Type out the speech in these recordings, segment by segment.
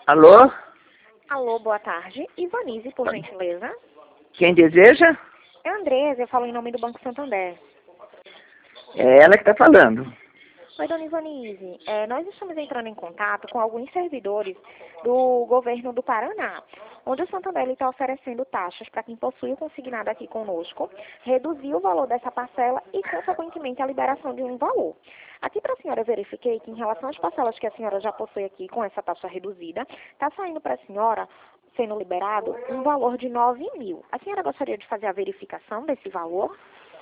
Alô? Alô, boa tarde. Ivanise, por gentileza. Quem deseja? É a Andresa, eu falo em nome do Banco Santander. É ela que está falando. Oi, dona Ivanise. Nós estamos entrando em contato com alguns servidores do governo do Paraná, onde o Santander está oferecendo taxas para quem possui o consignado aqui conosco, reduzir o valor dessa parcela e, consequentemente, a liberação de um valor. Aqui para a senhora, eu verifiquei que, em relação às parcelas que a senhora já possui aqui com essa taxa reduzida, está saindo para a senhora, sendo liberado, um valor de 9.000. A senhora gostaria de fazer a verificação desse valor?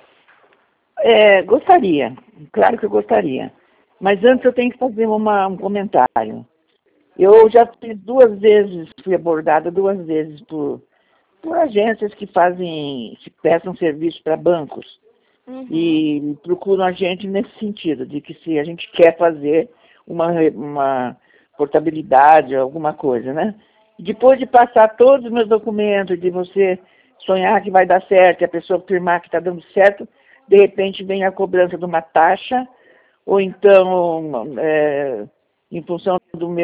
Gostaria. Claro que eu gostaria. Mas antes eu tenho que fazer um comentário. Eu já fiz fui abordada 2 vezes por agências que prestam serviço para bancos. Uhum. E procuram a gente nesse sentido, de que se a gente quer fazer uma portabilidade, alguma coisa, né? Depois de passar todos os meus documentos, de você sonhar que vai dar certo, e a pessoa afirmar que está dando certo, de repente vem a cobrança de uma taxa, ou então, em função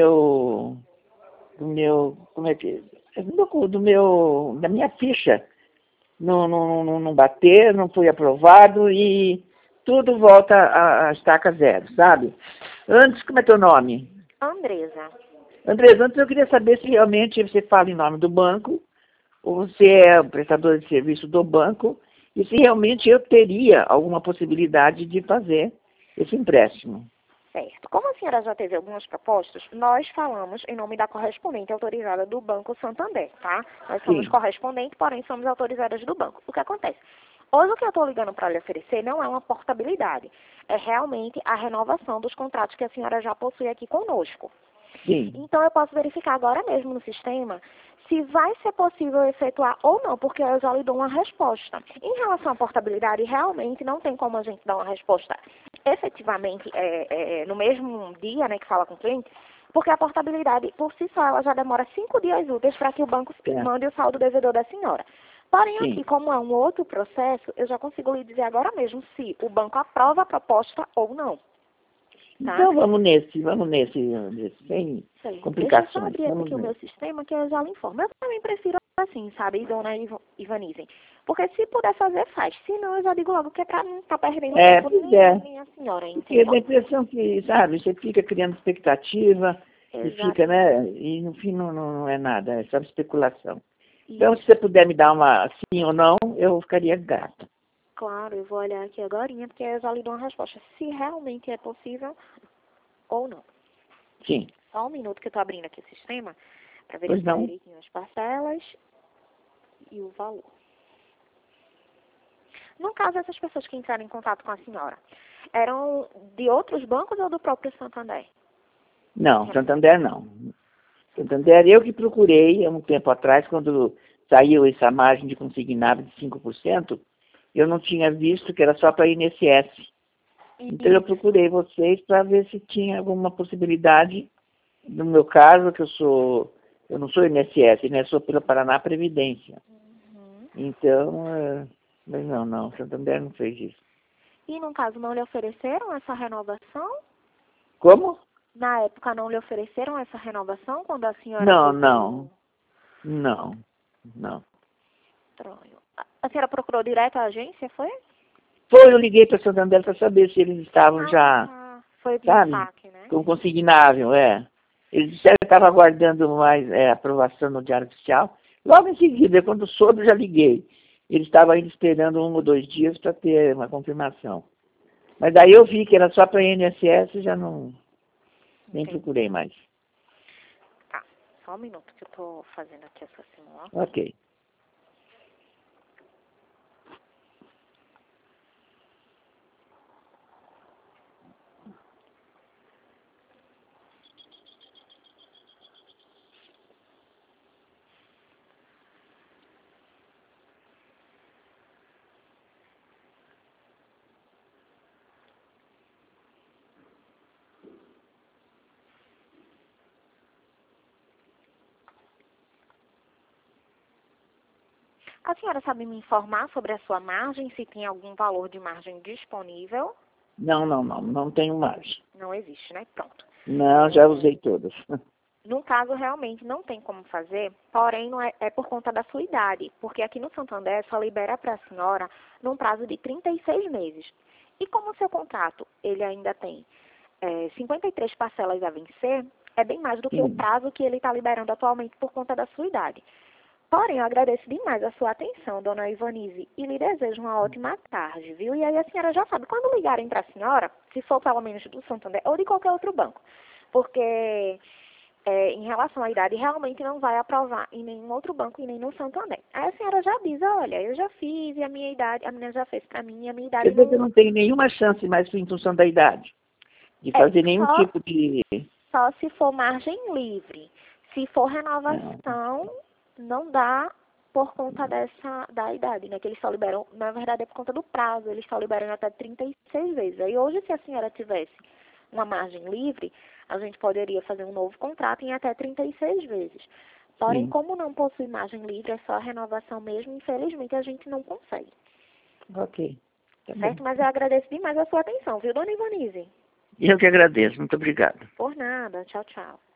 da minha ficha, não bater, não foi aprovado e tudo volta a estaca zero, sabe? Antes, como é teu nome? Andresa. Andrés, antes eu queria saber se realmente você fala em nome do banco, ou você é o prestador de serviço do banco, e se realmente eu teria alguma possibilidade de fazer esse empréstimo. Certo. Como a senhora já teve algumas propostas, nós falamos em nome da correspondente autorizada do Banco Santander, tá? Nós somos Sim. correspondente, porém somos autorizadas do banco. O que acontece? Hoje o que eu estou ligando para lhe oferecer não é uma portabilidade, é realmente a renovação dos contratos que a senhora já possui aqui conosco. Sim. Então eu posso verificar agora mesmo no sistema se vai ser possível efetuar ou não, porque eu já lhe dou uma resposta. Em relação à portabilidade, realmente não tem como a gente dar uma resposta efetivamente no mesmo dia, né, que fala com o cliente, porque a portabilidade, por si só, ela já demora 5 dias úteis para que o banco mande o saldo devedor da senhora. Porém, Sim. aqui, como é um outro processo, eu já consigo lhe dizer agora mesmo se o banco aprova a proposta ou não. Tá? Então vamos nesse, sem Sei. Deixa eu só complicações. abrir aqui o meu sistema que eu já lhe informo. Eu também prefiro assim, sabe, dona Ivanise? Porque se puder fazer, faz. Se não, eu já digo logo que é pra não estar perdendo tempo Pois nem a senhora, Porque dá a entendeu? impressão que, sabe, você fica criando expectativa e fica, Exato. né? E no fim não é nada, é só especulação. Então, se Isso. você puder me dar uma sim ou não, eu ficaria grata. Claro, eu vou olhar aqui agorinha, porque eu já lhe dou uma resposta. Se realmente é possível ou não. Sim. Só um minuto que eu tô abrindo aqui o sistema para Pois verificar não? direitinho as parcelas e o valor. No caso, essas pessoas que entraram em contato com a senhora, eram de outros bancos ou do próprio Santander? Não, Santander não. Santander, eu que procurei há um tempo atrás, quando saiu essa margem de consignado de 5%, eu não tinha visto que era só para INSS. Então eu procurei vocês para ver se tinha alguma possibilidade, no meu caso, que eu não sou INSS, né? Sou pela Paraná Previdência. Uhum. Então, mas não, Santander não fez isso. E, no caso, não lhe ofereceram essa renovação? Como? Na época, não lhe ofereceram essa renovação quando a senhora Não, fez não, o... não. Estranho. A senhora procurou direto a agência, foi? Eu liguei para Santander para saber se eles estavam já, Foi no sabe, saque, né? com consignável, Eles disseram que estavam aguardando mais aprovação no Diário Oficial. Logo em seguida, quando soube, eu já liguei. Eles estavam ainda esperando 1 ou 2 dias para ter uma confirmação. Mas daí eu vi que era só para a INSS e já nem Entendi. procurei mais. Tá, só um minuto que eu tô fazendo aqui essa simulação. Ok. A senhora sabe me informar sobre a sua margem, se tem algum valor de margem disponível? Não tenho mais. Não existe, né? Pronto. Não, já usei todas. Num caso, realmente não tem como fazer, porém não é por conta da sua idade, porque aqui no Santander só libera para a senhora num prazo de 36 meses. E como o seu contrato ele ainda tem 53 parcelas a vencer, é bem mais do que o Sim. prazo que ele está liberando atualmente por conta da sua idade. Porém, eu agradeço demais a sua atenção, dona Ivanise, e lhe desejo uma ótima tarde, viu? E aí a senhora já sabe, quando ligarem para a senhora, se for pelo menos do Santander ou de qualquer outro banco, porque em relação à idade, realmente não vai aprovar em nenhum outro banco e nem no Santander. Aí a senhora já diz, olha, eu já fiz e a minha idade, a menina já fez para mim e a minha Quer idade dizer que eu não... não tenho nenhuma chance mais em função da idade, de É fazer nenhum só, tipo de... só se for margem livre. Se for Ah, renovação, não dá por conta da idade, né? Que eles só liberam, na verdade é por conta do prazo, eles só liberam até 36 vezes. Aí hoje, se a senhora tivesse uma margem livre, a gente poderia fazer um novo contrato em até 36 vezes. Porém, sim. como não possui margem livre, é só a renovação mesmo, infelizmente a gente não consegue. Ok, tá bom. Certo? Mas eu agradeço demais a sua atenção, viu, dona Ivanise? Eu que agradeço. Muito obrigado. Por nada. Tchau, tchau.